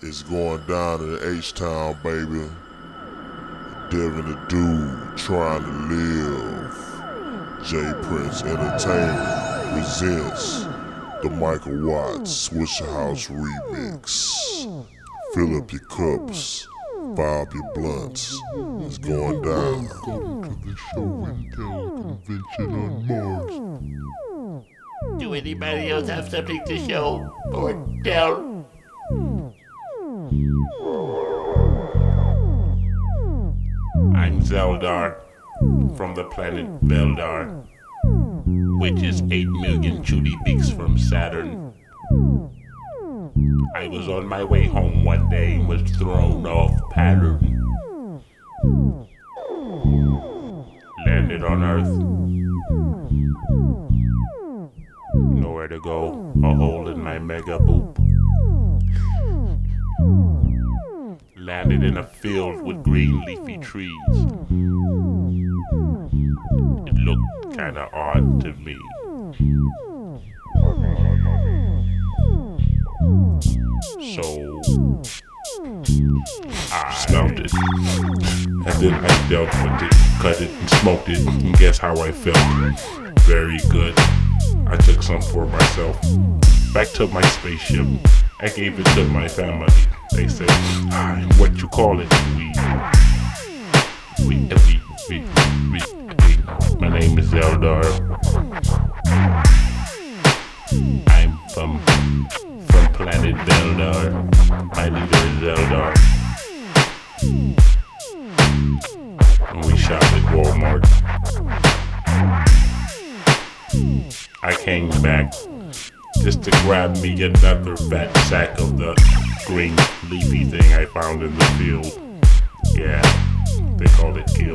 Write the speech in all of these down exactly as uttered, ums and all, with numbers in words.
It's going down in H-Town, baby. Devin the Dude trying to live. J Prince Entertainment presents the Michael Watts Swishahouse remix. Fill up your cups, fire up your blunts. It's going down. Welcome to the show and tell convention on Mars. Do anybody else have something to show or tell? I'm Zeldar from the planet Veldar, which is eight million Chudi Beaks from Saturn. I was on my way home one day and was thrown off pattern. Landed on Earth. Nowhere to go, a hole in my mega boop. Landed in a field with green leafy trees. It looked kinda odd to me. So I smelled it, and then I dealt with it, cut it and smoked it, and guess how I felt? Very good. I took some for myself. Back to my spaceship. I gave it to my family. They said, I'm what you call it. We, we, we, we, we, we. My name is Zeldar. I'm from, from planet Veldar. My leader is Zeldar. And we shop at Walmart. I came back just to grab me another fat sack of the green leafy thing I found in the field. Yeah, they call it kill.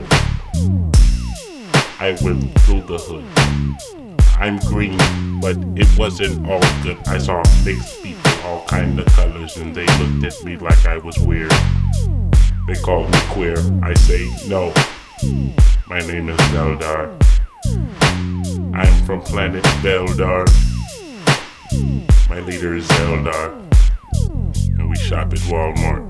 I went through the hood. I'm green, but it wasn't all good. I saw mixed people, all kind of colors, and they looked at me like I was weird. They called me queer. I say no. My name is Zeldar. I'm from planet Veldar. My leader is Zeldar. And we shop at Walmart.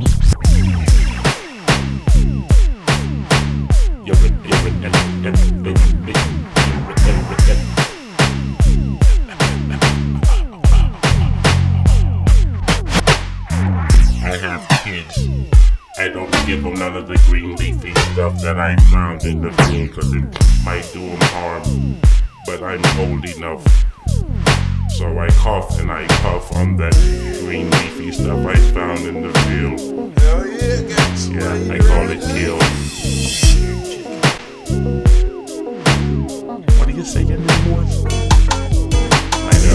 I have kids. I don't give them none of the green leafy stuff that I found in the field, cause it might do them harm. But I'm old enough, so I cough and I puff on that green leafy stuff I found in the field. Hell yeah, gangsta. Yeah, I call it kill. What do you say your name was?